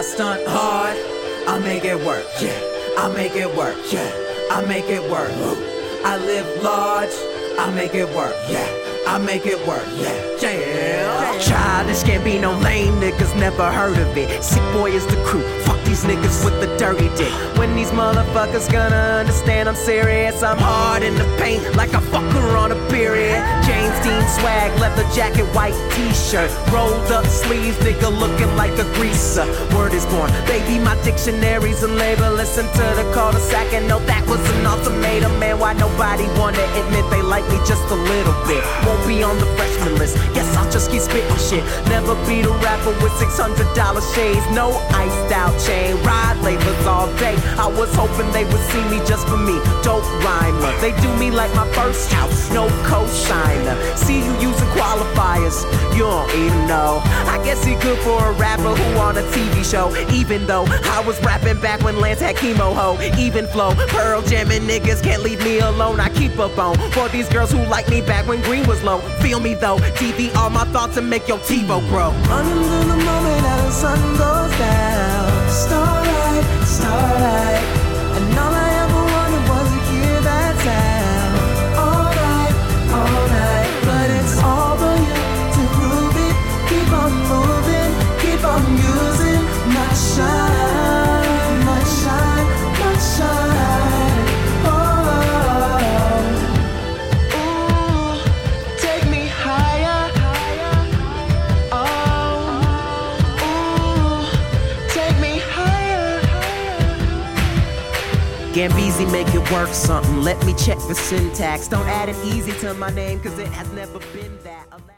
I stunt hard, I make it work, yeah. I make it work, yeah. I make it work. I live large, I make it work, yeah. I make it work, yeah. Childish can't be no lame niggas, never heard of it. Sick boy is the crew, fuck these niggas with the dirty dick. When these motherfuckers gonna understand I'm serious? I'm hard in the paint like a fucker on a period. James Dean swag, leather jacket, white t-shirt, rolled up sleeves, nigga looking like a greaser. Word is born, baby, my dictionary's a label. Listen to the cul-de-sac and know that was an ultimatum. Man, why nobody wanna admit they like me just a little bit? Won't be on the freshman list, guess I'll just keep spitting shit. Never be the rapper with $600 shades, no iced out chain, ride labels all day. I was hoping they would see me just for me, dope rhymer. They do me like my first house, no co-signer. See you using qualifiers, you don't even know. I guess he good for a rapper who on a TV show. Even though I was rapping back when Lance had chemo ho. Even flow, Pearl jamming niggas can't leave me alone. I keep a bone for these girls who like me back when green was low. Feel me though, TV all my thoughts and make your TiVo grow. Running to the moment that the sun goes down. Starlight, starlight. And all I ever wanted was to hear that sound. All night, but it's all for you to prove it. Keep on moving, keep on using my shine, my shine, my shine. Oh, ooh, take me higher. Oh, ooh, take me higher. Gambizi, make it work something. Let me check the syntax. Don't add an easy to my name, cause it has never been that.